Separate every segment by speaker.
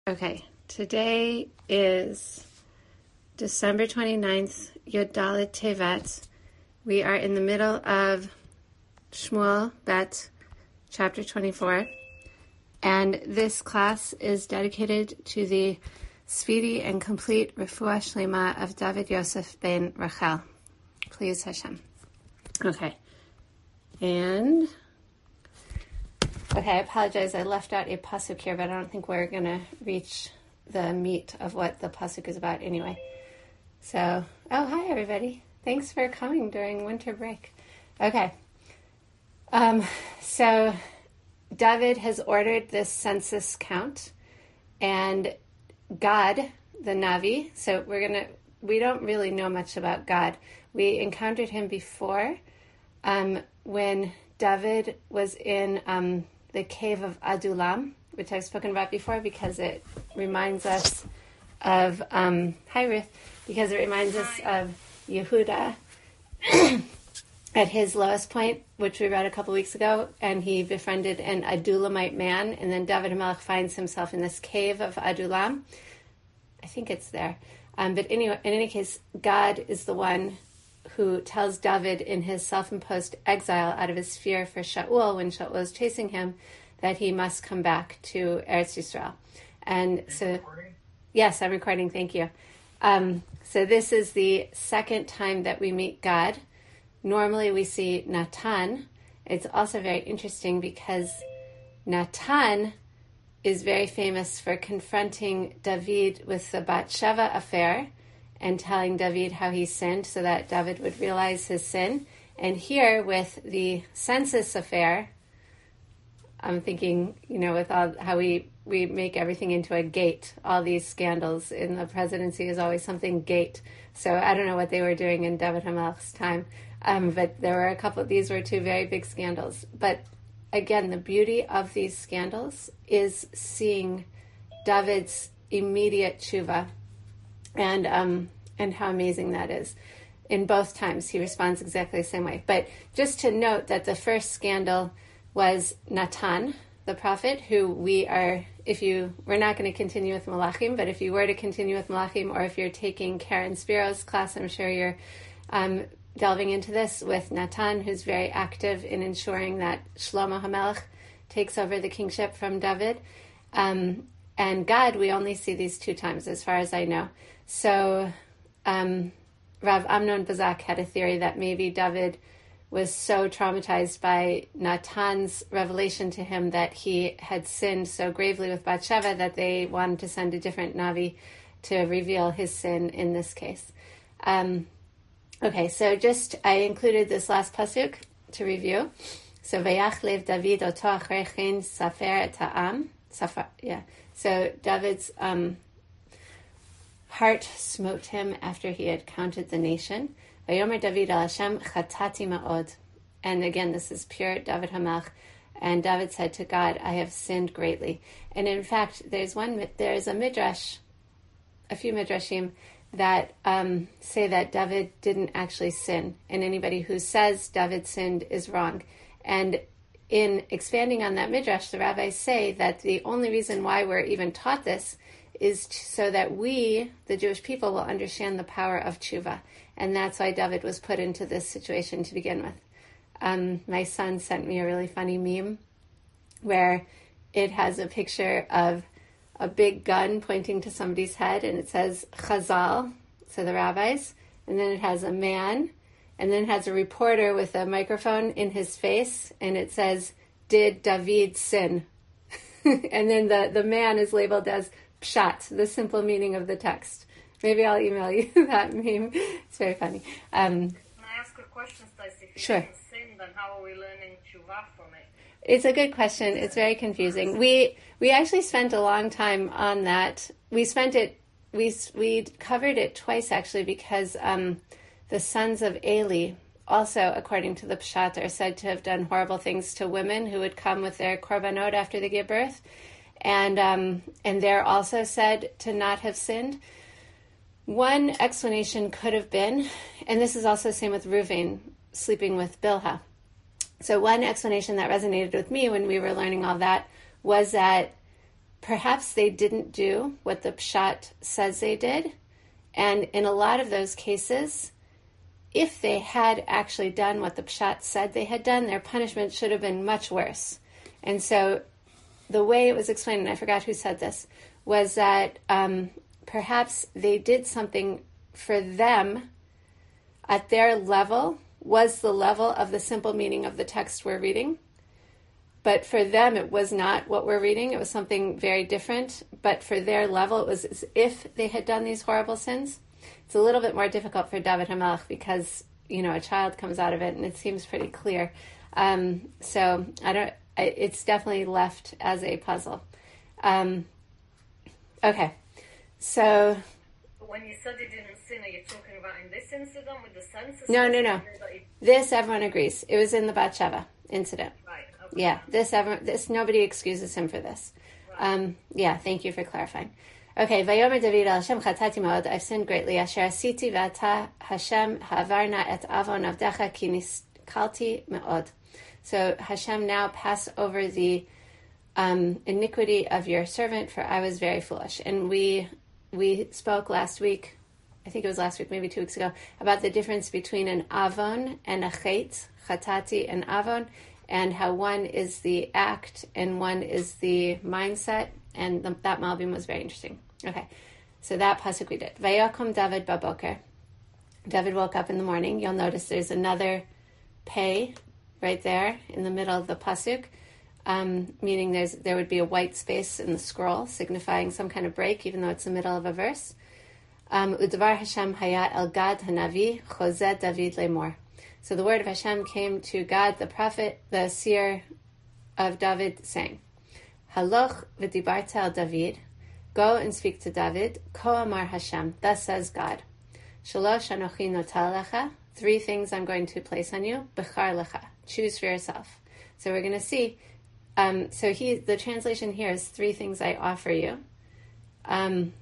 Speaker 1: Okay, today is December 29th, Yud Dalet Tevet. We are in the middle of Shmuel Bet, chapter 24, and this class is dedicated to the speedy and complete refuah shlema of David Yosef ben Rachel. Please, Hashem. Okay, I apologize. I left out a pasuk here, but I don't think we're going to reach the meat of what the pasuk is about anyway. So, hi everybody. Thanks for coming during winter break. Okay. So David has ordered this census count, and God, the Navi, so we don't really know much about God. We encountered him before when David was in the cave of Adullam, which I've spoken about before because it reminds us of, hi Ruth, because it reminds us of Yehuda at his lowest point, which we read a couple weeks ago, and he befriended an Adullamite man, and then David HaMelech finds himself in this cave of Adullam. I think it's there. But anyway, in any case, God is the one who tells David in his self-imposed exile out of his fear for Shaul, when Shaul is chasing him, that he must come back to Eretz Yisrael. And so, yes, I'm recording. Thank you. So this is the second time that we meet God. Normally we see Natan. It's also very interesting because Natan is very famous for confronting David with the Bathsheba affair and telling David how he sinned so that David would realize his sin. And here with the census affair, I'm thinking, with all how we make everything into a gate. All these scandals in the presidency is always something gate. So I don't know what they were doing in David HaMelech's time. But there were these were two very big scandals. But again, the beauty of these scandals is seeing David's immediate tshuva and how amazing that is. In both times, he responds exactly the same way. But just to note that the first scandal was Natan, the prophet, who we're not going to continue with Malachim, but if you were to continue with Malachim, or if you're taking Karen Spiro's class, I'm sure you're delving into this with Natan, who's very active in ensuring that Shlomo HaMelech takes over the kingship from David. And God, we only see these two times, as far as I know. So Rav Amnon Bazak had a theory that maybe David was so traumatized by Natan's revelation to him that he had sinned so gravely with Bathsheba that they wanted to send a different Navi to reveal his sin in this case. Okay, so I included this last pasuk to review. So Vayach lev David oto achrei chen safer et ha'am. So David's heart smote him after he had counted the nation. Vayomer David al Hashem chatati ma'od. And again, this is pure David HaMelech. And David said to God, I have sinned greatly. And in fact, there's a midrash, a few midrashim, that say that David didn't actually sin. And anybody who says David sinned is wrong. And in expanding on that midrash, the rabbis say that the only reason why we're even taught this is so that we, the Jewish people, will understand the power of tshuva. And that's why David was put into this situation to begin with. My son sent me a really funny meme where it has a picture of a big gun pointing to somebody's head, and it says Chazal, so the rabbis, and then it has a man, and then it has a reporter with a microphone in his face, and it says, did David sin? And then the man is labeled as Pshat, the simple meaning of the text. Maybe I'll email you that meme. It's very funny.
Speaker 2: Can I ask a question, Stacey? If
Speaker 1: Sure.
Speaker 2: Sin, then how are we learning tshuva from it?
Speaker 1: It's a good question. It's very confusing. We actually spent a long time on that. We covered it twice actually because the sons of Eli, also according to the Pshat, are said to have done horrible things to women who would come with their korbanot after they give birth, and they're also said to not have sinned. One explanation could have been, and this is also the same with Reuven sleeping with Bilhah. So one explanation that resonated with me when we were learning all that was that perhaps they didn't do what the Pshat says they did. And in a lot of those cases, if they had actually done what the Pshat said they had done, their punishment should have been much worse. And so the way it was explained, and I forgot who said this, was that perhaps they did something for them at their level, was the level of the simple meaning of the text we're reading. But for them, it was not what we're reading. It was something very different. But for their level, it was as if they had done these horrible sins. It's a little bit more difficult for David HaMelech because, a child comes out of it and it seems pretty clear. So it's definitely left as a puzzle. Okay. So.
Speaker 2: When you said he didn't sin, are you talking about in this incident with the census?
Speaker 1: No. This, everyone agrees. It was in the Bathsheba incident.
Speaker 2: Right. Okay.
Speaker 1: Yeah. This nobody excuses him for this. Right. Yeah. Thank you for clarifying. Okay. Vayomer David al Hashem chatati ma'od. I've sinned greatly. Asher asiti v'ata Hashem havarna et avon avdecha ki niskalti me'od. So Hashem, now pass over the iniquity of your servant, for I was very foolish. And we spoke last week, I think it was last week, maybe 2 weeks ago, about the difference between an avon and a chet, chatati and avon, and how one is the act and one is the mindset, and that Malbim was very interesting. Okay, so that pasuk we did. Vayakom David baboker. David woke up in the morning. You'll notice there's another pei right there in the middle of the pasuk, meaning there would be a white space in the scroll, signifying some kind of break, even though it's the middle of a verse. Udvar Hashem haya el Gad hanavi chozeh David lemor. So the word of Hashem came to Gad, the prophet, the seer of David, saying, Haloch v'dibarta el David, go and speak to David, ko amar Hashem, thus says God, Shalosh anochi notal lecha, 3 things I'm going to place on you, bechar lecha, choose for yourself. So we're going to see, the translation here is 3 things I offer you. And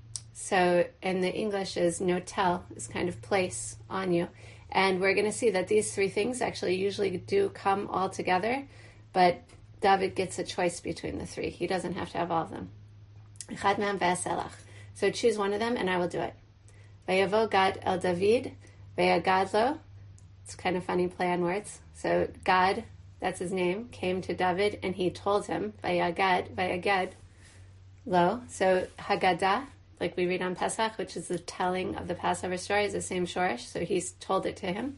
Speaker 1: the English is notel, is kind of place on you. And we're going to see that these 3 things actually usually do come all together, but David gets a choice between the 3. He doesn't have to have all of them. Echad me'am ve'aselach. So choose one of them and I will do it. Vayavo Gad el David, ve'agad lo. It's kind of funny play on words. So God, that's his name, came to David and he told him, vayagad lo. So Haggadah, like we read on Pesach, which is the telling of the Passover story, is the same shorish, so he's told it to him.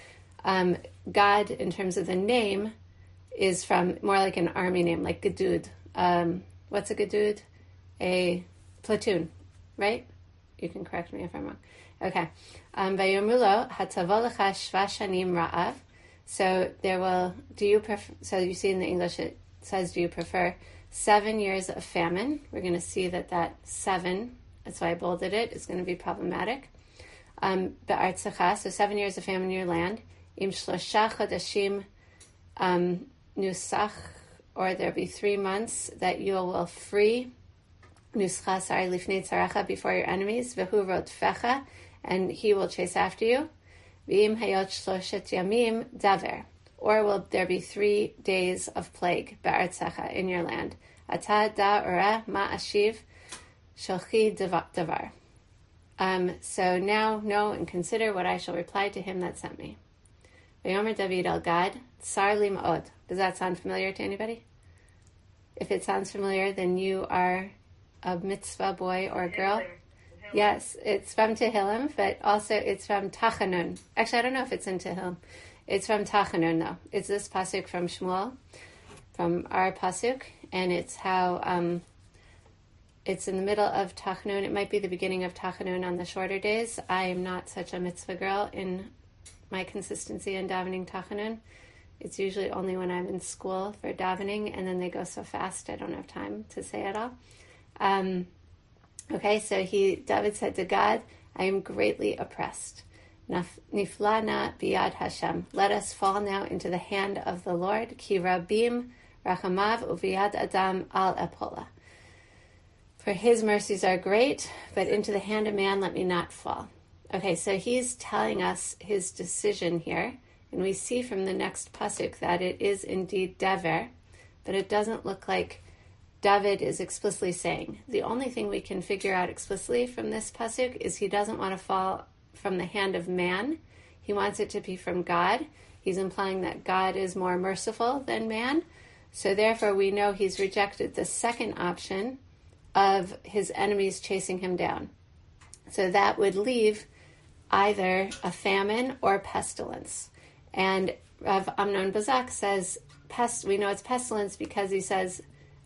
Speaker 1: God, in terms of the name, is from more like an army name, like Gedud. What's a Gedud? A platoon, right? You can correct me if I'm wrong. Okay. Vayomrulo hatavo lecha shva shanim ra'av. So so you see in the English it says, do you prefer 7 years of famine? We're going to see that 7, that's why I bolded it, is going to be problematic. Be'artzecha, so 7 years of famine in your land. Im shlosha chodashim nusach, or there'll be 3 months that you will free nuscha sari lifnei tzarecha, before your enemies. Vehu rodfecha, and he will chase after you. V'im hayot shloshet yamim daver, or will there be 3 days of plague, be'artzecha, in your land. Ata da ura ma ashiv shalchi davar. So now know and consider what I shall reply to him that sent me. Vayomer David el Gad, tsar li ma'od. Does that sound familiar to anybody? If it sounds familiar, then you are a mitzvah boy or girl. Yes, it's from Tehillim, but also it's from Tachanun. Actually, I don't know if it's in Tehillim. It's from Tachanun, though. It's this pasuk from Shmuel, from our pasuk, and it's how it's in the middle of Tachanun. It might be the beginning of Tachanun on the shorter days. I am not such a mitzvah girl in my consistency in davening Tachanun. It's usually only when I'm in school for davening, and then they go so fast I don't have time to say it all. Okay, so David said to God, I am greatly oppressed. Niflana biyad Hashem. Let us fall now into the hand of the Lord. Ki rabim rachamav uviyad adam al epola. For his mercies are great, but into the hand of man let me not fall. Okay, so he's telling us his decision here, and we see from the next pasuk that it is indeed dever, but it doesn't look like David is explicitly saying. The only thing we can figure out explicitly from this pasuk is he doesn't want to fall from the hand of man. He wants it to be from God. He's implying that God is more merciful than man. So therefore we know he's rejected the second option of his enemies chasing him down. So that would leave either a famine or pestilence. And Rav Amnon Bazak says, we know it's pestilence because he says,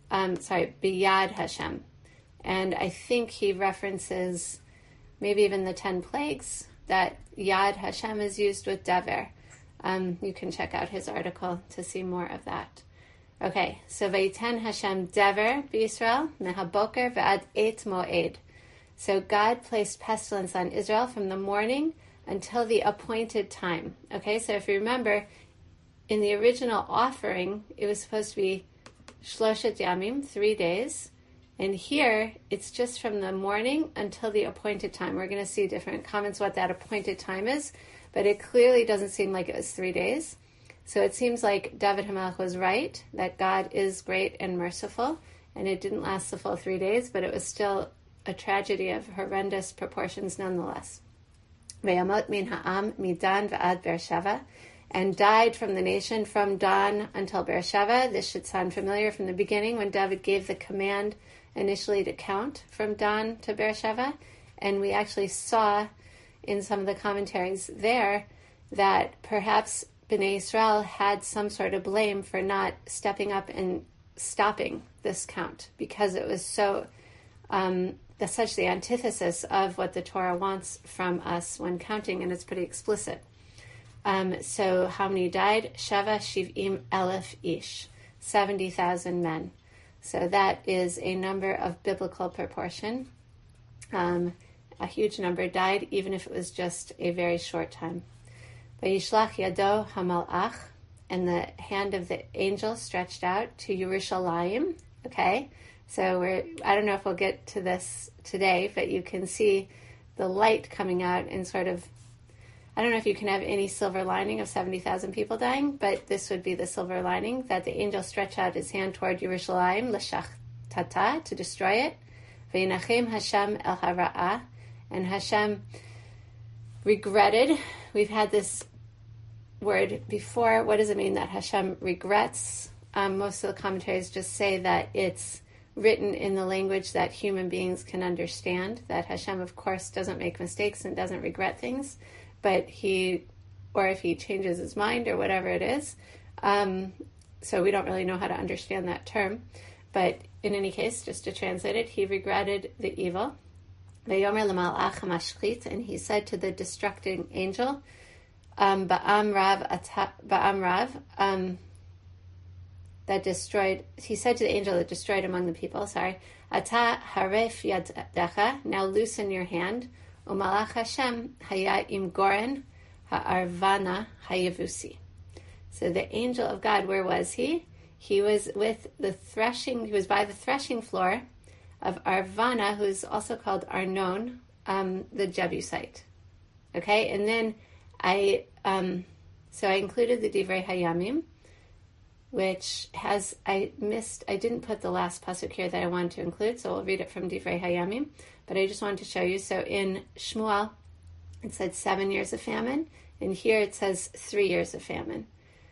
Speaker 1: biyad Hashem. And I think he references maybe even the 10 plagues, that Yad Hashem is used with Dever. You can check out his article to see more of that. Okay, so Vayiten Hashem Dever b'Yisrael mehaboker v'ad et moed. So God placed pestilence on Israel from the morning until the appointed time. Okay, so if you remember, in the original offering, it was supposed to be Shloshet Yamim, 3 days. And here, it's just from the morning until the appointed time. We're going to see different comments what that appointed time is, but it clearly doesn't seem like it was 3 days. So it seems like David HaMelech was right, that God is great and merciful, and it didn't last the full 3 days, but it was still a tragedy of horrendous proportions nonetheless. Ve'yamot min ha'am midan v'ad Beersheva, and died from the nation from Dan until Beersheva. This should sound familiar from the beginning when David gave the command initially to count from Dan to Beersheva. And we actually saw in some of the commentaries there that perhaps Bnei Israel had some sort of blame for not stepping up and stopping this count, because it was so such the antithesis of what the Torah wants from us when counting, and it's pretty explicit. So how many died? Sheva Shiv'im Elef Ish, 70,000 men. So that is a number of biblical proportion. A huge number died, even if it was just a very short time. Vayishlach Yado HaMalach, and the hand of the angel stretched out to Yerushalayim. Okay, so I don't know if we'll get to this today, but you can see the light coming out in sort of, I don't know if you can have any silver lining of 70,000 people dying, but this would be the silver lining, that the angel stretched out his hand toward Yerushalayim, l'shachtata, to destroy it. V'yinachem Hashem el hara'ah, and Hashem regretted. We've had this word before. What does it mean that Hashem regrets? Most of the commentaries just say that it's written in the language that human beings can understand, that Hashem, of course, doesn't make mistakes and doesn't regret things, but if he changes his mind or whatever it is. So we don't really know how to understand that term. But in any case, just to translate it, he regretted the evil. Ve'yomer l'malach hamashchit, and he said to the destructing angel, Ba'am Rav, that destroyed, he said to the angel that destroyed among the people, Ata haref yadecha, now loosen your hand, Umalach Hashem haya im goren ha'arvana hayavusi. So the angel of God, where was he? He was with he was by the threshing floor of Arvana, who's also called Arnon, the Jebusite. Okay, and then I included the Divrei Hayamim, which I didn't put the last pasuk here that I wanted to include, so we'll read it from Divrei Hayamim, but I just wanted to show you. So in Shmuel, it said 7 years of famine, and here it says 3 years of famine.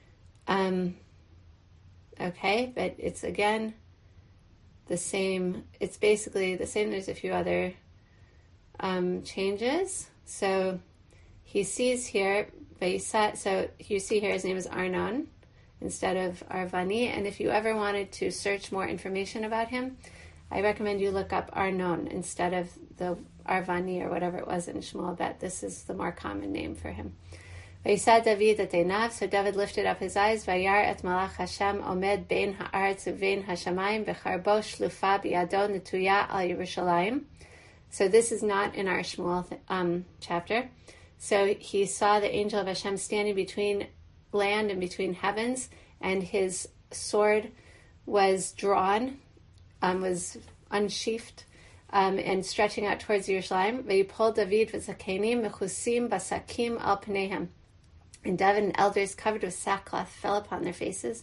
Speaker 1: Okay, but it's again the same. It's basically the same. There's a few other changes. So he sees here, so you see here his name is Arnon instead of Arvani. And if you ever wanted to search more information about him, I recommend you look up Arnon instead of the Arvani or whatever it was in Shmuel. That this is the more common name for him. Vayisad David et einav, so David lifted up his eyes, Vayar et malach Hashem omed bein ha'aretz uvein hashamayim v'charbo shlufa b'yado netuya al Yerushalayim. So this is not in our Shmuel chapter. So he saw the angel of Hashem standing between land and between heavens, and his sword was drawn, was unsheathed, and stretching out towards Yerushalayim. Vayipol David v'zakenim mechusim basakim al pneihem. And David and elders covered with sackcloth fell upon their faces.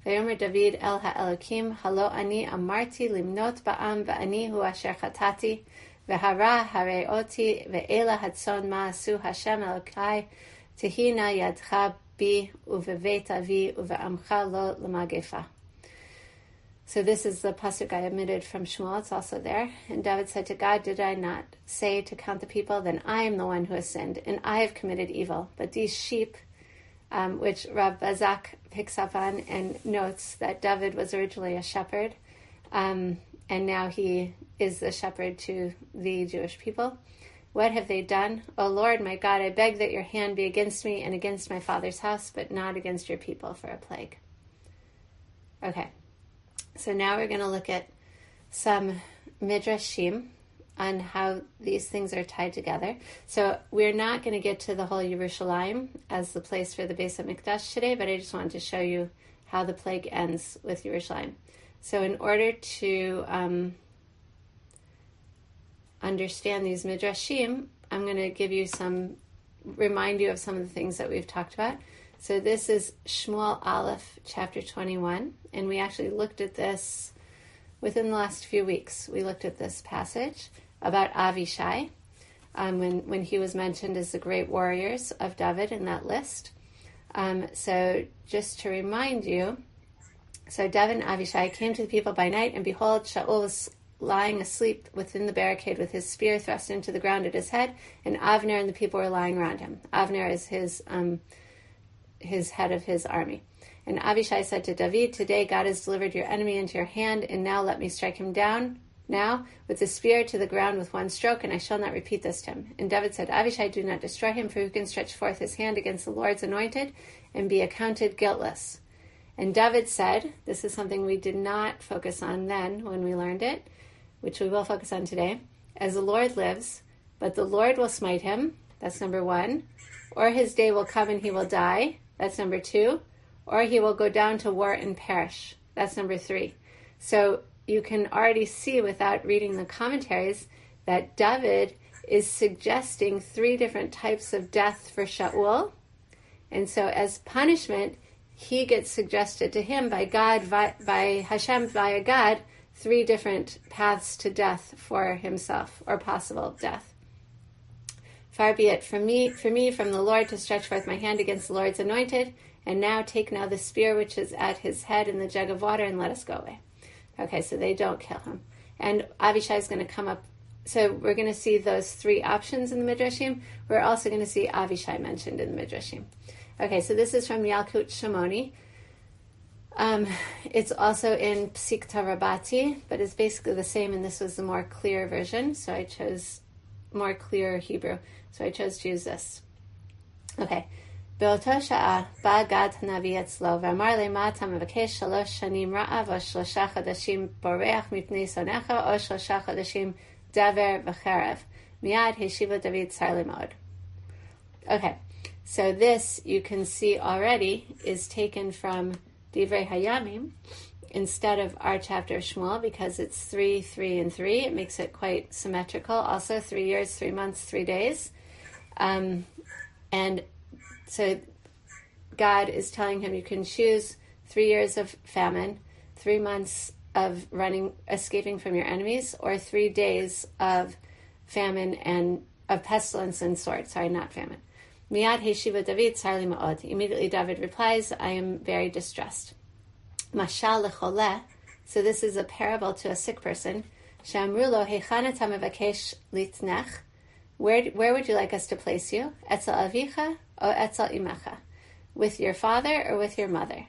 Speaker 1: Vayomer David el ha'elokim, halo ani amarti limnot ba'am va'ani hu asher chatati, v'hara harei oti, ve'ela hatzon ma'asu Hashem Elokai, tehi na yadcha bi uvevet avi uve'amcha lo l'magefa. So this is the pasuk I omitted from Shmuel. It's also there. And David said to God, did I not say to count the people? Then I am the one who has sinned, and I have committed evil. But these sheep, which Rav Bazak picks up on and notes that David was originally a shepherd, and now he is the shepherd to the Jewish people. What have they done? O Lord, my God, I beg that your hand be against me and against my father's house, but not against your people for a plague. Okay. So now we're going to look at some midrashim on how these things are tied together. So we're not going to get to the whole Yerushalayim as the place for the Beis HaMikdash today, but I just wanted to show you how the plague ends with Yerushalayim. So in order to understand these midrashim, I'm going to remind you of some of the things that we've talked about. So this is Shmuel Aleph, chapter 21, and we actually looked at this within the last few weeks. We looked at this passage about Avishai, when he was mentioned as the great warriors of David in that list. So just to remind you, so David and Avishai came to the people by night, and behold, Shaul was lying asleep within the barricade with his spear thrust into the ground at his head, and Avner and the people were lying around him. Avner is his head of his army. And Avishai said to David, today God has delivered your enemy into your hand, and now let me strike him down now with the spear to the ground with one stroke, and I shall not repeat this to him. And David said, Avishai, do not destroy him, for who can stretch forth his hand against the Lord's anointed and be accounted guiltless? And David said, this is something we did not focus on then when we learned it, which we will focus on today. As the Lord lives, but the Lord will smite him, that's number one, or his day will come and he will die, that's number two, or he will go down to war and perish. That's number three. So you can already see without reading the commentaries that David is suggesting three different types of death for Shaul. And so as punishment, he gets suggested to him by God, by Hashem via God, three different paths to death for himself, or possible death. Far be it from me, from the Lord, to stretch forth my hand against the Lord's anointed, and now take now the spear which is at his head and the jug of water, and let us go away. Okay, so they don't kill him. And Avishai is going to come up. So we're going to see those three options in the Midrashim. We're also going to see Avishai mentioned in the Midrashim. Okay, so this is from Yalkut Shimoni. It's also in Psikta Rabati, but it's basically the same, and this was the more clear version, so I chose more clear Hebrew. So I chose to use this. Okay. באותו שעה בא גד הנביא אצלו ואמר לי, מה אתה מבקש? 3 שנים רעב או 3 חודשים בורח מפני שונאיך או 3 חודשים דבר וחרב? מיד השיבו דוד צר לי מאוד. Okay, so this you can see already is taken from Divrei Hayamim instead of our chapter of Shmuel, because it's 3, 3, and 3. It makes it quite symmetrical. Also 3 years, 3 months, 3 days. And so God is telling him you can choose 3 years of famine, 3 months of escaping from your enemies, or 3 days of famine and of pestilence and sword. Sorry, not famine. Miyad heshiva David tsar li ma'od. Immediately David replies, I am very distressed. Mashal lecholeh. So this is a parable to a sick person. Shamru lo heichana ta mevakesh litnech. Where would you like us to place you? Etzel avicha or etzel imecha? With your father or with your mother?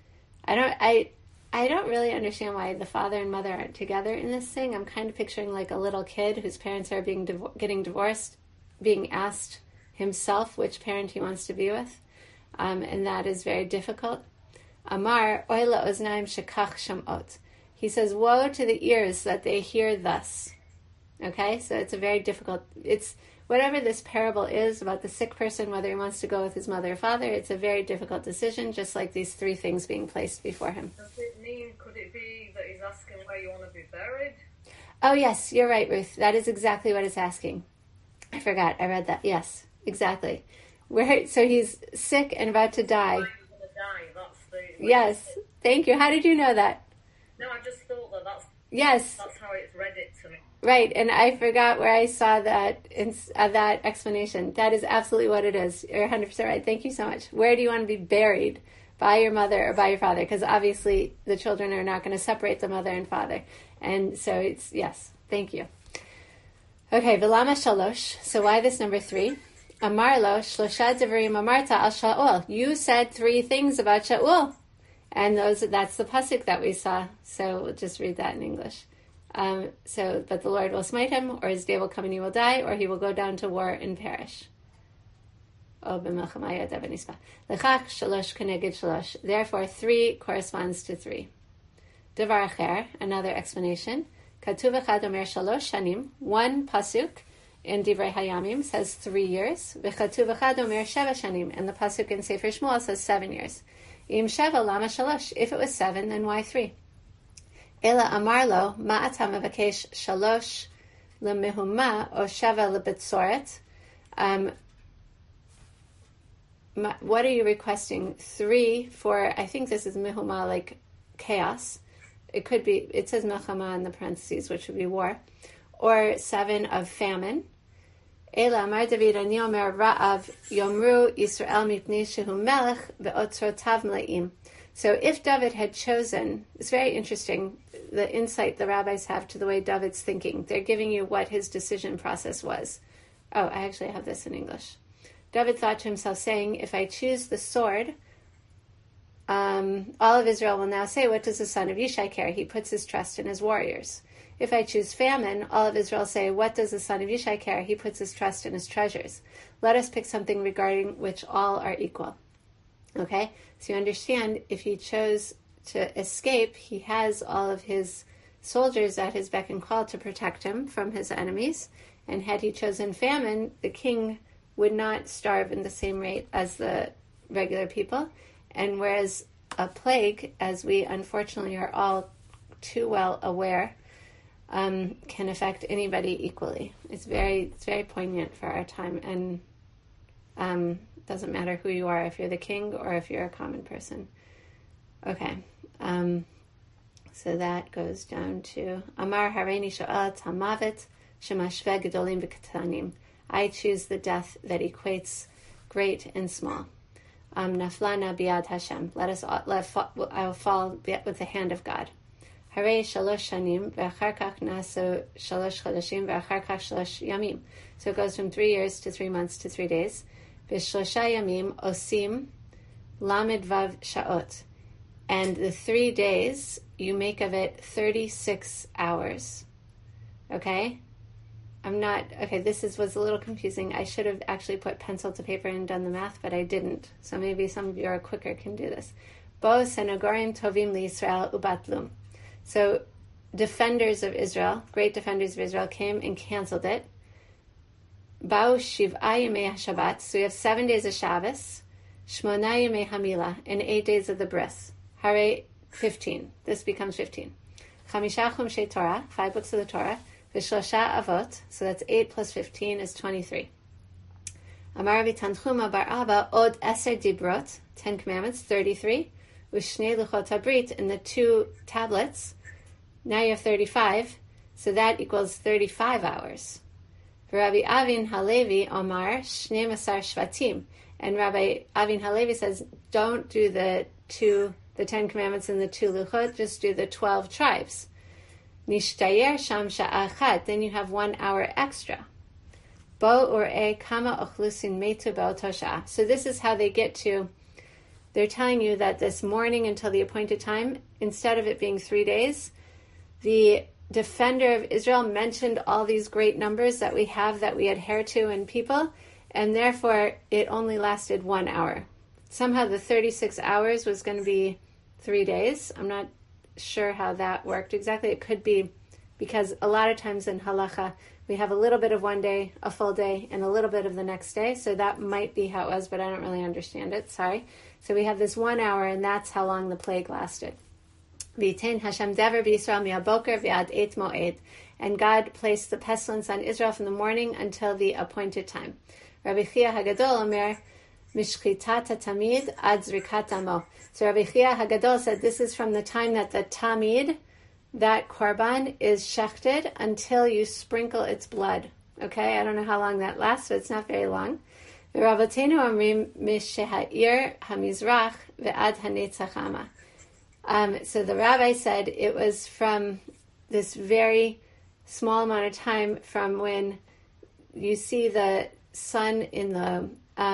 Speaker 1: I don't really understand why the father and mother aren't together in this thing. I'm kind of picturing like a little kid whose parents are getting divorced, being asked himself which parent he wants to be with, and that is very difficult. Amar oila oznaim shekach shamot. He says, woe to the ears that they hear thus. Okay, so it's a very difficult, it's whatever this parable is about the sick person, whether he wants to go with his mother or father, it's a very difficult decision, just like these 3 things being placed before him.
Speaker 2: Does it mean, could it be that he's asking where you want to be buried?
Speaker 1: Oh yes, you're right, Ruth. That is exactly what it's asking. I forgot, I read that. Yes, exactly. So he's sick and about to die.
Speaker 2: That's the,
Speaker 1: yes, Thank you. How did you know that?
Speaker 2: No, I just thought that's
Speaker 1: Yes.
Speaker 2: That's how it's read it to me.
Speaker 1: Right, and I forgot where I saw that that explanation. That is absolutely what it is. You're 100% right. Thank you so much. Where do you want to be buried? By your mother or by your father? Because obviously the children are not going to separate the mother and father. And so it's, yes, thank you. Okay, Vilama Shalosh. So why this number 3? Amar lo shlosha devarim amarta al Shaul. You said 3 things about Shaul. And that's the pasuk that we saw. So we'll just read that in English. But the Lord will smite him, or his day will come and he will die, or he will go down to war and perish. Therefore, 3 corresponds to 3. Devar acher, another explanation. Katuv echad omer 3 shanim. 1 pasuk in Divrei Hayamim says 3 years. V'chatuv echad omer 7 shanim, and the pasuk in Sefer Shmuel says 7 years. Im sheva lama 3. If it was 7, then why 3? Ela amarlo ma'ata mevakesh 3 lemehuma or 7 lebetzoret. What are you requesting? 3 for, I think this is mehuma, like chaos. It could be, it says mechama in the parentheses, which would be war. Or 7 of famine. Ela amar David ani omer ra'av yomru Yisrael mipnei shehu melech ve'otzrotav mle'im. So if David had chosen, it's very interesting, the insight the rabbis have to the way David's thinking. They're giving you what his decision process was. Oh, I actually have this in English. David thought to himself, saying, if I choose the sword, all of Israel will now say, what does the son of Yishai care? He puts his trust in his warriors. If I choose famine, all of Israel say, what does the son of Yishai care? He puts his trust in his treasures. Let us pick something regarding which all are equal. Okay? So you understand, if he chose to escape, he has all of his soldiers at his beck and call to protect him from his enemies. And had he chosen famine, the king would not starve in the same rate as the regular people. And whereas a plague, as we unfortunately are all too well aware, can affect anybody equally. It's very poignant for our time, and doesn't matter who you are, if you're the king or if you're a common person. Okay, so that goes down to Amar Hareini Sho'al Tamavet Shemashve Gedolim V'Ketanim. I choose the death that equates great and small. Naflana biad Hashem. I will fall with the hand of God. Harei 3 shanim ve'achar kach nasu 3 chodashim ve'achar kach 3 yamim. So it goes from 3 years to 3 months to 3 days. V'shlosha yamim osim lamed vav shaot. And the 3 days, you make of it 36 hours. Okay? This was a little confusing. I should have actually put pencil to paper and done the math, but I didn't. So maybe some of you are quicker can do this. Bo senagorim tovim liYisrael ubatlum. So defenders of Israel, great defenders of Israel, came and canceled it. Ba'u shiv'a yemei haShabbat. So we have 7 days of Shabbos, shmona yemei hamila, and 8 days of the bris. Hare 15. This becomes 15. Chamisha chumshei Torah, 5 books of the Torah. V'shlosha avot. So that's 8 plus 15 is 23. Amar Rabbi Tanchuma bar Abba od 10 dibrot, 10 commandments, 33. Ushnei luchot habrit, and the 2 tablets. Now you have 35. So that equals 35 hours. Rabbi Avin Halevi Omar Shnei Masar Shvatim, and Rabbi Avin Halevi says, don't do the 10 commandments and the 2 luchot, just do the 12 tribes. Nishtayer sham sha'achad, then you have 1 hour extra. Bo ur'e kama ochlusin metu be'oto sha'ah. So this is how they get to, they're telling you that this morning until the appointed time, instead of it being 3 days, the defender of Israel mentioned all these great numbers that we have, that we adhere to in people, and therefore it only lasted 1 hour. Somehow the 36 hours was going to be 3 days. I'm not sure how that worked exactly. It could be because a lot of times in halacha we have a little bit of one day, a full day, and a little bit of the next day. So that might be how it was, but I don't really understand it. Sorry. So we have this 1 hour, and that's how long the plague lasted. V'yitin Hashem dever b'Yisrael mi'aboker v'ad et moed. And God placed the pestilence on Israel from the morning until the appointed time. Rabbi Chia Hagadol Omer mishchitat tamid ad zrikat amo. So Rabbi Chia Hagadol said this is from the time that the tamid, that korban, is shechted until you sprinkle its blood. Okay, I don't know how long that lasts, but it's not very long. V'Rabotenu omrim mishehair hamizrach ve'ad hanetzach ama. So the rabbi said it was from this very small amount of time from when you see the sun in the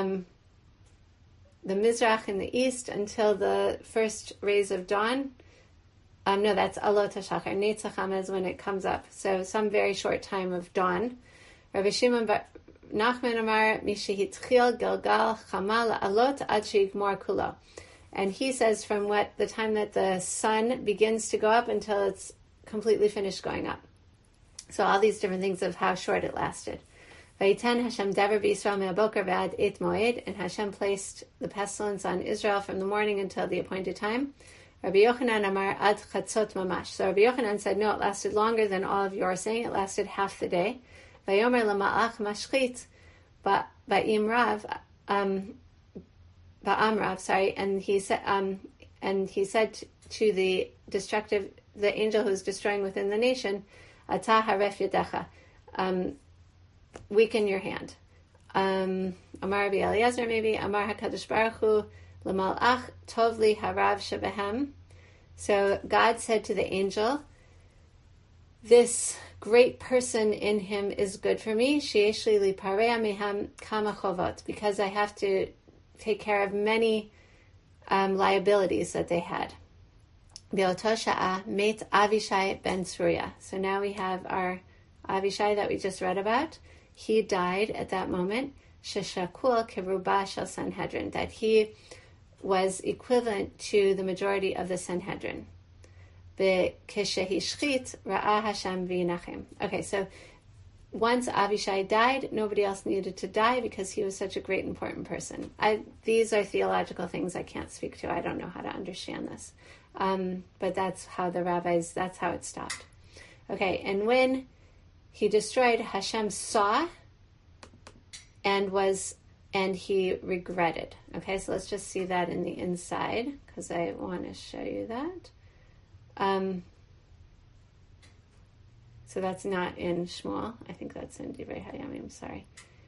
Speaker 1: Mizrach in the east until the first rays of dawn. No, that's Alot HaShachar. Netzach Hama is when it comes up. So some very short time of dawn. Rabbi Shimon Bar Nachman Amar Mishihitchil Gilgal Chamal Alot Ad Sheigmor Kulo. And he says from what the time that the sun begins to go up until it's completely finished going up. So all these different things of how short it lasted. Vayiten Hashem Dever B'Yisrael Me'aboker V'ad Et Moed, and Hashem placed the pestilence on Israel from the morning until the appointed time. Rabbi Yochanan Amar Ad Chatzot Mamash. So Rabbi Yochanan said, no, it lasted longer than all of you are saying. It lasted half the day. Vayomer L'Ma'ach Mashchit Ba'imrav, Ba'amrav, sorry, and he said to the angel who's destroying within the nation, Atah Haref Yadecha, weaken your hand. Amar Rabbi Eliezer, maybe, Amar HaKadosh Baruch Hu, L'malach tov li harav shebehem. So God said to the angel, this great person in him is good for me, sheyesh li liparei mehem kama chovot, because I have to take care of many liabilities that they had. Be'oto sha'ah met Avishai ben Tzruya. So now we have our Avishai that we just read about. He died at that moment. Sheshakul keruba shel Sanhedrin, that he was equivalent to the majority of the Sanhedrin. Bekeshehishchit ra'ah Hashem v'yinachem. Okay, so once Avishai died, nobody else needed to die because he was such a great, important person. These are theological things I can't speak to. I don't know how to understand this. But that's how that's how it stopped. Okay, and when he destroyed, Hashem saw and he regretted. Okay, so let's just see that in the inside, because I want to show you that. So that's not in Shmuel. I think that's in Divrei Hayamim, sorry.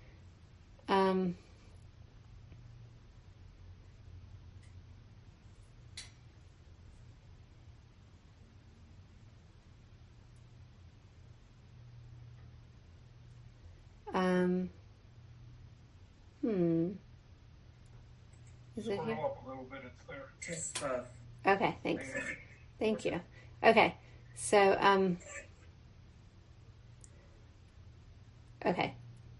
Speaker 1: Is it here?
Speaker 3: Up a little bit, it's there.
Speaker 4: Just
Speaker 1: Okay, thanks. Thank you. Okay, so okay.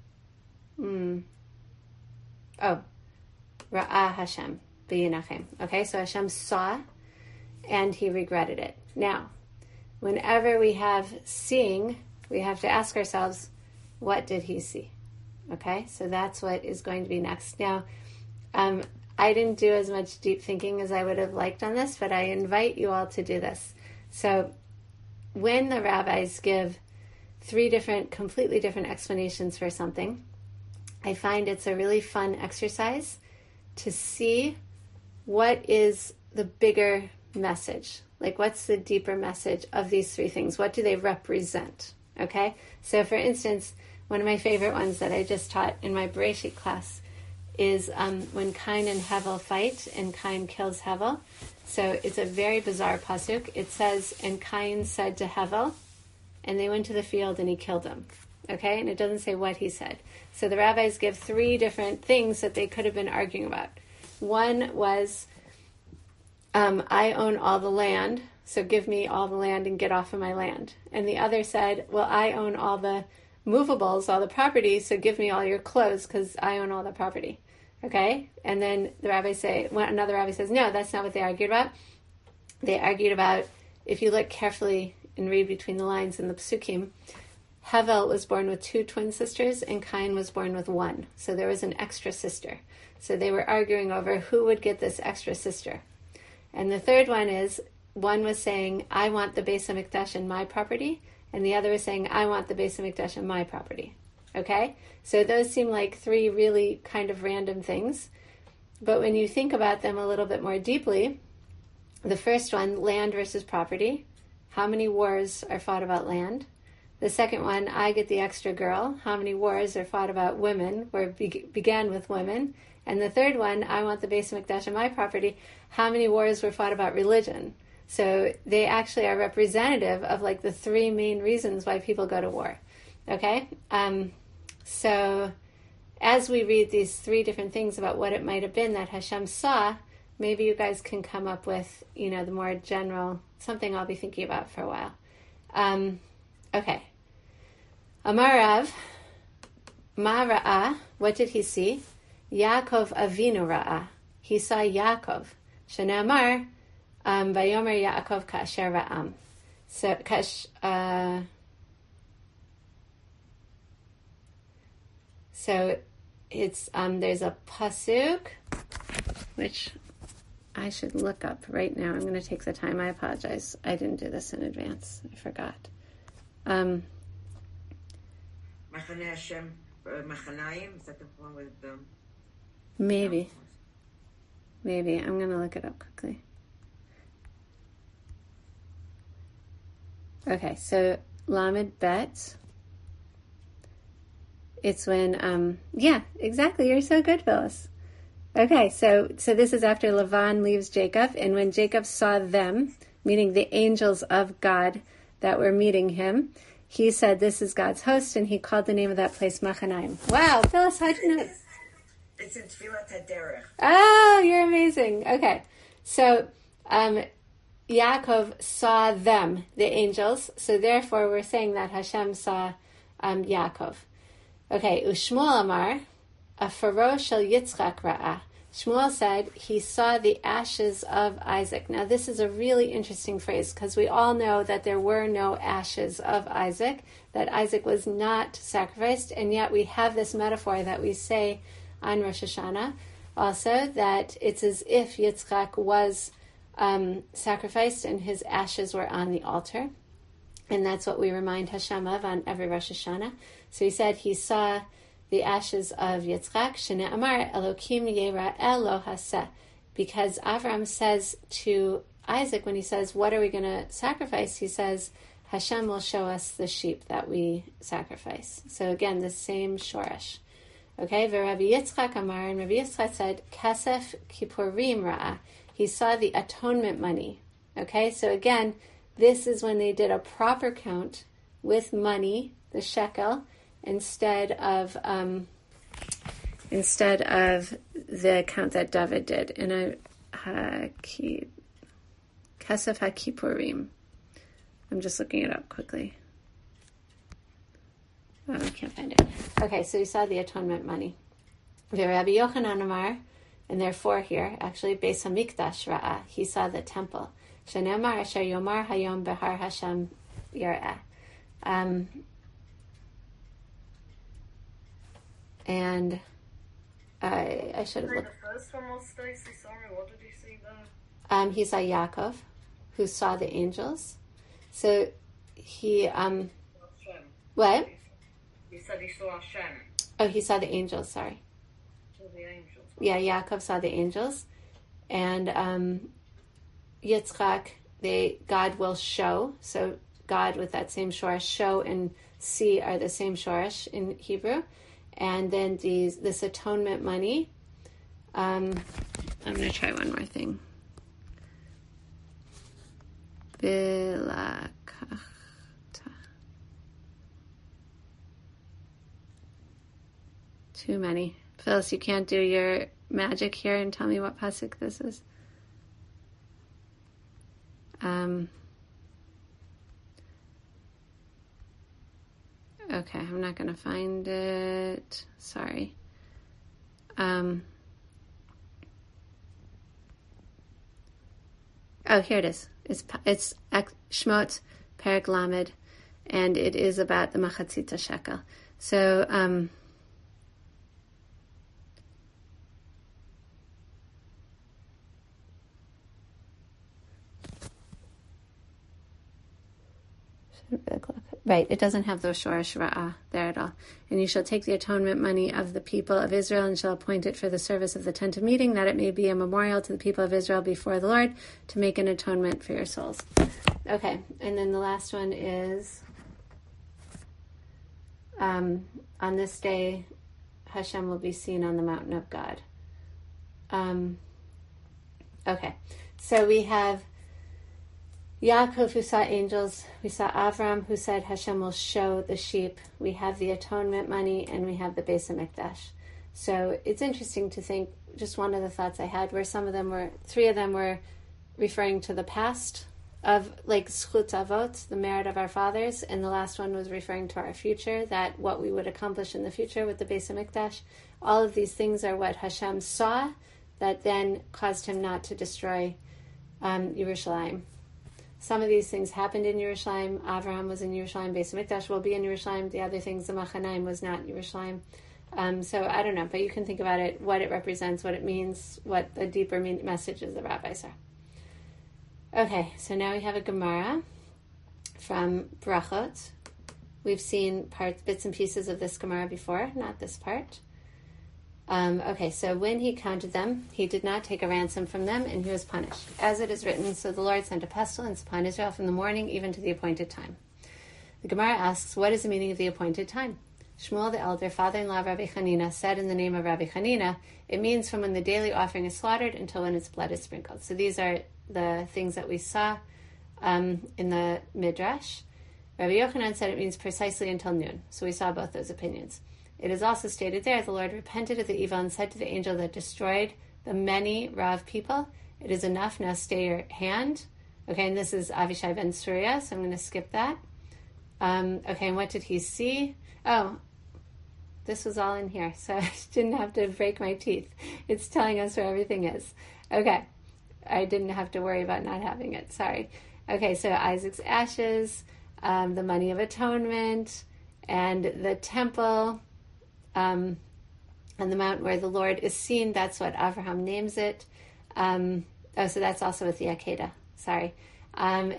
Speaker 1: Oh, Ra'ah Hashem b'yinachem. Okay, so Hashem saw, and he regretted it. Now, whenever we have seeing, we have to ask ourselves, what did he see? Okay, so that's what is going to be next. Now, I didn't do as much deep thinking as I would have liked on this, but I invite you all to do this. So when the rabbis give completely different explanations for something, I find it's a really fun exercise to see what is the bigger message. Like, what's the deeper message of these three things? What do they represent? Okay? So, for instance, one of my favorite ones that I just taught in my Bereshit class is when Cain and Hevel fight, and Cain kills Hevel. So it's a very bizarre pasuk. It says, and Cain said to Hevel, and they went to the field and he killed him. Okay? And it doesn't say what he said. So the rabbis give three different things that they could have been arguing about. One was, I own all the land, so give me all the land and get off of my land. And the other said, well, I own all the movables, all the property, so give me all your clothes because I own all the property. Okay? And then another rabbi says, no, that's not what they argued about. They argued about, if you look carefully and read between the lines in the Psukim, Hevel was born with 2 twin sisters and Cain was born with 1. So there was an extra sister. So they were arguing over who would get this extra sister. And the third one is, one was saying, I want the Beis HaMikdash in my property, and the other was saying, I want the Beis HaMikdash in my property. Okay? So those seem like 3 really kind of random things. But when you think about them a little bit more deeply, the first one, land versus property. How many wars are fought about land? The second one, I get the extra girl. How many wars are fought about women, or began with women? And the third one, I want the Beis Mikdash on my property. How many wars were fought about religion? So they actually are representative of like the three main reasons why people go to war. Okay? So as we read these three different things about what it might have been that Hashem saw, maybe you guys can come up with, the more general, something I'll be thinking about for a while. Okay. Amarav, Ma Ra'ah, what did he see? Yaakov Avinu Ra'ah. He saw Yaakov. Shenamar, Vayomer Yaakov Ka'asher Ra'am. So it's there's a pasuk which I should look up right now. I'm going to take the time. I apologize. I didn't do this in advance. I forgot.
Speaker 3: Machane Hashem, Machanaim, is that the one with
Speaker 1: Maybe. I'm going to look it up quickly. Okay, so Lamed Bet. It's when, yeah, exactly. You're so good, Phyllis. Okay, so this is after Lavan leaves Jacob, and when Jacob saw them, meaning the angels of God that were meeting him, he said, "This is God's host," and he called the name of that place Machanaim. Wow, Phyllis, how'd you know?
Speaker 3: It's in Tfilat HaDerech.
Speaker 1: Oh, you're amazing. Okay, so Yaakov saw them, the angels, so therefore we're saying that Hashem saw Yaakov. Okay, Ushmuel Amar, Afaro shel Yitzchak Ra'ah. Shmuel said he saw the ashes of Isaac. Now this is a really interesting phrase because we all know that there were no ashes of Isaac, that Isaac was not sacrificed, and yet we have this metaphor that we say on Rosh Hashanah also, that it's as if Yitzchak was sacrificed and his ashes were on the altar. And that's what we remind Hashem of on every Rosh Hashanah. So he said he saw the ashes of Yitzchak, Shene Amar Elokim Yera'el Lo Haseh, because Avram says to Isaac, when he says, what are we going to sacrifice? He says, Hashem will show us the sheep that we sacrifice. So again, the same shoresh. Okay, Rabbi Yitzchak Amar, and Rabbi Yitzchak said, Kasef Kippurim Ra'ah. He saw the atonement money. Okay, so again, this is when they did a proper count with money, the shekel, instead of the count that David did in Kesef HaKippurim. I'm just looking it up quickly. Oh, I can't find it. Okay, so you saw the atonement money. Rabbi Yochanan Amar, and there are four here, actually, Beis HaMikdash Ra'ah. He saw the temple. Shenemar Asher Yomar Hayom Behar Hashem Yereh. And I should have looked.
Speaker 2: The first one was Stacy. Sorry, what did you see there?
Speaker 1: He saw Yaakov, who saw the angels. So he
Speaker 2: Hashem.
Speaker 1: what?
Speaker 2: You said he saw Hashem.
Speaker 1: Oh, he saw the angels. Sorry.
Speaker 2: Saw the angels.
Speaker 1: Yeah, Yaakov saw the angels, and Yitzchak, God will show. So God with that same shoresh, show and see are the same shoresh in Hebrew. And then this atonement money. I'm going to try one more thing. Bilakachta. Too many. Phyllis, you can't do your magic here and tell me what pasuk this is. Okay, I'm not going to find it. Sorry. Oh, here it is. It's Shmot Perek Lamed, and it is about the Machatzita Shekel. So, Right, it doesn't have the shoresh ra'ah there at all. And you shall take the atonement money of the people of Israel and shall appoint it for the service of the tent of meeting, that it may be a memorial to the people of Israel before the Lord to make an atonement for your souls. Okay, and then the last one is, on this day, Hashem will be seen on the mountain of God. Okay, so we have Yaakov who saw angels, we saw Avram who said Hashem will show the sheep, we have the atonement money, and we have the Beis HaMikdash. So it's interesting to think, just one of the thoughts I had, where three of them were referring to the past of like Zchut Avot, the merit of our fathers, and the last one was referring to our future, that what we would accomplish in the future with the Beis HaMikdash. All of these things are what Hashem saw that then caused him not to destroy Yerushalayim. Some of these things happened in Yerushalayim. Avraham was in Yerushalayim. Beis HaMikdash will be in Yerushalayim. The other things, the Machanaim was not Yerushalayim. So I don't know, but you can think about it, what it represents, what it means, what the deeper messages the rabbis are. Okay, so now we have a Gemara from Brachot. We've seen bits and pieces of this Gemara before, not this part. Okay, so when he counted them, he did not take a ransom from them, and he was punished. As it is written, so the Lord sent a pestilence upon Israel from the morning even to the appointed time. The Gemara asks, what is the meaning of the appointed time? Shmuel the elder, father-in-law of Rabbi Chanina, said in the name of Rabbi Chanina, it means from when the daily offering is slaughtered until when its blood is sprinkled. So these are the things that we saw in the Midrash. Rabbi Yochanan said it means precisely until noon. So we saw both those opinions. It is also stated there, the Lord repented of the evil and said to the angel that destroyed the many Rav people, it is enough, now stay your hand. Okay, and this is Avishai ben Surya, so I'm going to skip that. Okay, and what did he see? Oh, this was all in here, so I didn't have to break my teeth. It's telling us where everything is. Okay, I didn't have to worry about not having it, sorry. Okay, so Isaac's ashes, the money of atonement, and the temple, on the mountain where the Lord is seen. That's what Avraham names it. So that's also with the Akedah. Sorry. And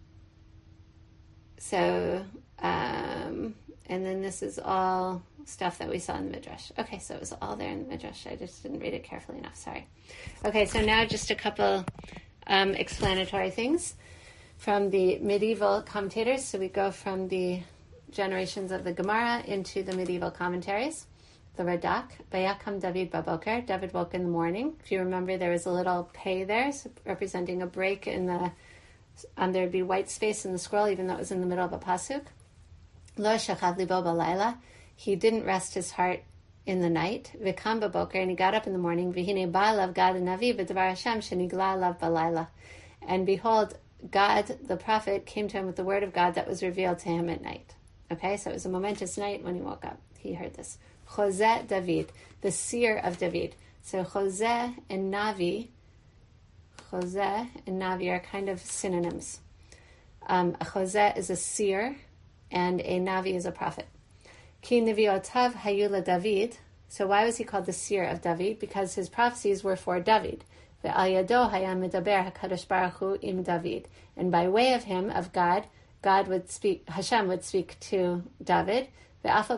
Speaker 1: then this is all stuff that we saw in the Midrash. Okay, so it was all there in the Midrash. I just didn't read it carefully enough. Sorry. Okay, so now just a couple explanatory things from the medieval commentators. So we go from the generations of the Gemara into the medieval commentaries. The Radak, Vayakam David Baboker, David woke in the morning. If you remember, there was a little pay there, so representing a break in the, there'd be white space in the scroll, even though it was in the middle of a pasuk. Lo shachad libo balayla, he didn't rest his heart in the night. Vikam Baboker, and he got up in the morning. Vihine ba'alav Gad Navi b'davar Hashem shenigla alav balayla. And behold, God, the prophet, came to him with the word of God that was revealed to him at night. Okay, so it was a momentous night when he woke up. He heard this. Choseh David, the seer of David. So Choseh and Navi are kind of synonyms. A Choseh is a seer, and a Navi is a prophet. Ki Neviotav Hayula David. So why was he called the seer of David? Because his prophecies were for David. Ve'al yado haya medaber HaKadosh Baruch Hu im David. And by way of him, of God would speak, Hashem would speak to David. And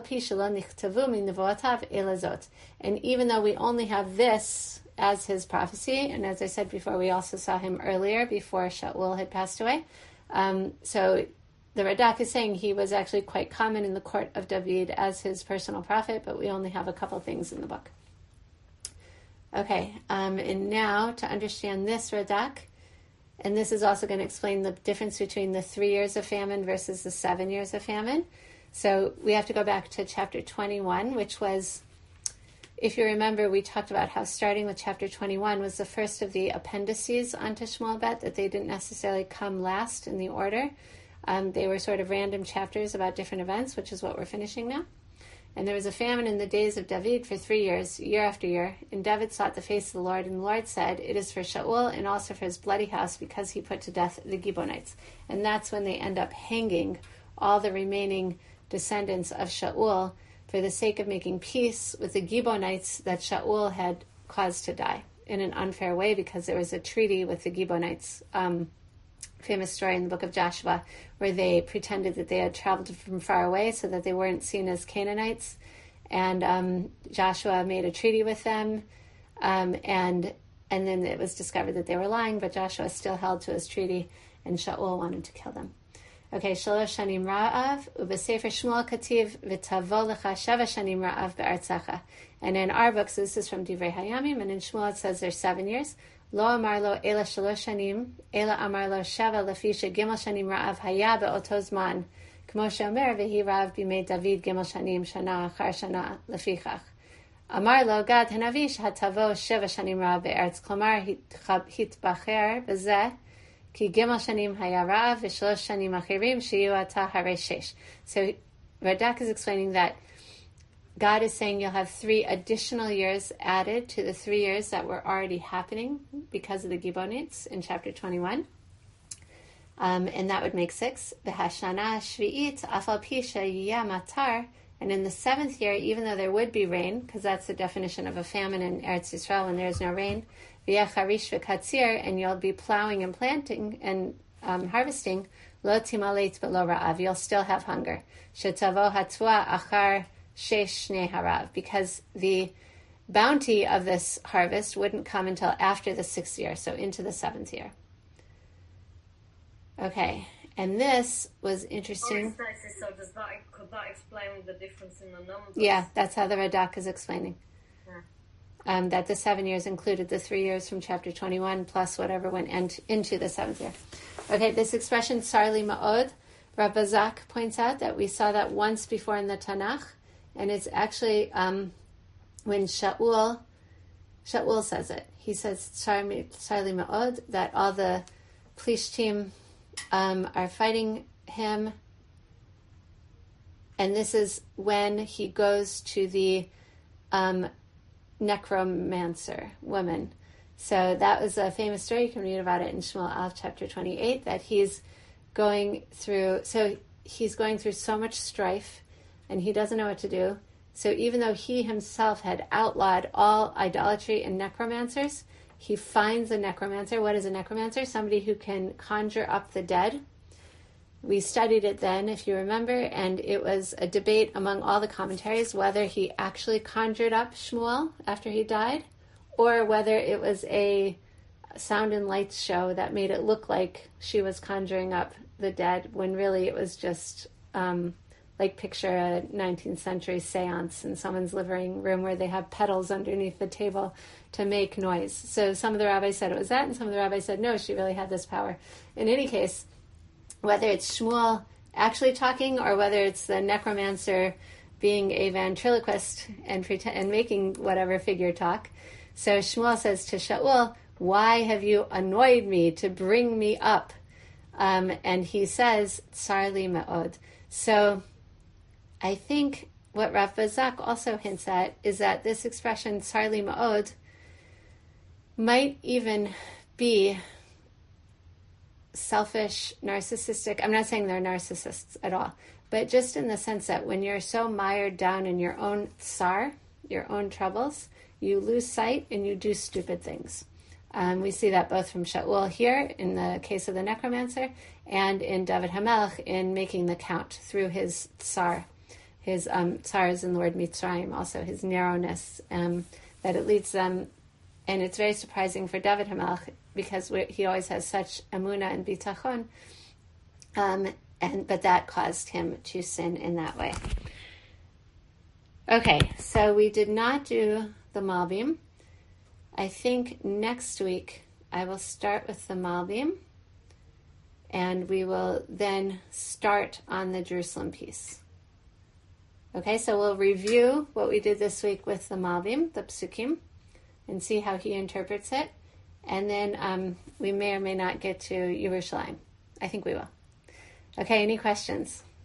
Speaker 1: even though we only have this as his prophecy, and as I said before, we also saw him earlier before Shaul had passed away. So the Radak is saying he was actually quite common in the court of David as his personal prophet, but we only have a couple things in the book. Okay, and now to understand this Radak, and this is also going to explain the difference between the 3 years of famine versus the 7 years of famine. So we have to go back to chapter 21, which was, if you remember, we talked about how starting with chapter 21 was the first of the appendices onto Shmuel Bet, that they didn't necessarily come last in the order. They were sort of random chapters about different events, which is what we're finishing now. And there was a famine in the days of David for 3 years, year after year. And David sought the face of the Lord, and the Lord said, it is for Shaul and also for his bloody house, because he put to death the Gibeonites. And that's when they end up hanging all the remaining descendants of Shaul for the sake of making peace with the Gibeonites that Shaul had caused to die in an unfair way, because there was a treaty with the Gibeonites famous story in the book of Joshua where they pretended that they had traveled from far away so that they weren't seen as Canaanites. And Joshua made a treaty with them, and then it was discovered that they were lying, but Joshua still held to his treaty, and Shaul wanted to kill them. Okay, Shalosh Shanim Ra'av, Ubesefer Shmuel Kativ, V'tavo Lecha Sheva Shanim Ra'av Be'artzacha. And in our books, this is from Divrei Hayamim, and in Shmuel it says there's 7 years. Lo amar lo ela shalosh shanim, ela amar lo sheva lefi shegimel shanim ra'av haya be'oto zman. Kmo sheomer v'hi rav b'mei David gimel shanim shana achar shana lefichach. Amar lo Gad hanavi shehatavo sheva shanim ra'av be'eretz. Klomar hitbacher b'zeh ki gimel shanim haya ra'av v'shalosh shanim achirim sheyu ata harei shesh. So Radak is explaining that God is saying you'll have 3 additional years added to the 3 years that were already happening because of the Gibeonites in chapter 21. And that would make 6. V'hashana shvi'it afal pi sheyeh matar. And in the 7th year, even though there would be rain, because that's the definition of a famine in Eretz Yisrael when there is no rain, v'yeh charish v'katzir, and you'll be plowing and planting and harvesting, lo timaleit v'lo ra'av, you'll still have hunger. Shetavo hatzua achar shesh shnei harav, because the bounty of this harvest wouldn't come until after the 6th year, so into the 7th year. Okay, and this was interesting.
Speaker 2: So could that explain the difference in the numbers?
Speaker 1: Yeah, that's how the Radak is explaining. Yeah. That the 7 years included the 3 years from chapter 21 plus whatever went into the 7th year. Okay, this expression, sarli ma'od, Rav Bazak points out that we saw that once before in the Tanakh. And it's actually when Shaul says it. He says, Sarli Ma'od, that all the Plishtim are fighting him. And this is when he goes to the necromancer woman. So that was a famous story. You can read about it in Shmuel Aleph chapter 28, that he's going through so much strife, and he doesn't know what to do. So even though he himself had outlawed all idolatry and necromancers, he finds a necromancer. What is a necromancer? Somebody who can conjure up the dead. We studied it then, if you remember, and it was a debate among all the commentaries whether he actually conjured up Shmuel after he died, or whether it was a sound and lights show that made it look like she was conjuring up the dead, when really it was just like picture a 19th century seance in someone's living room where they have pedals underneath the table to make noise. So some of the rabbis said it was that, and some of the rabbis said no, she really had this power. In any case, whether it's Shmuel actually talking or whether it's the necromancer being a ventriloquist and making whatever figure talk. So Shmuel says to Shaul, "Why have you annoyed me to bring me up?" And he says, "Sarli me'od." So I think what Rav Bazak also hints at is that this expression, Sarli Ma'od, might even be selfish, narcissistic. I'm not saying they're narcissists at all, but just in the sense that when you're so mired down in your own tsar, your own troubles, you lose sight and you do stupid things. We see that both from Shaul here, in the case of the necromancer, and in David HaMelech in making the count through his tsar. His tsar is in the word Mitzrayim, also his narrowness, that it leads them. And it's very surprising for David HaMelech because he always has such emunah and bitachon, but that caused him to sin in that way. Okay, so we did not do the Malbim. I think next week I will start with the Malbim, and we will then start on the Jerusalem piece. Okay, so we'll review what we did this week with the Malbim, the Psukim, and see how he interprets it. And then we may or may not get to Yerushalayim. I think we will. Okay, any questions?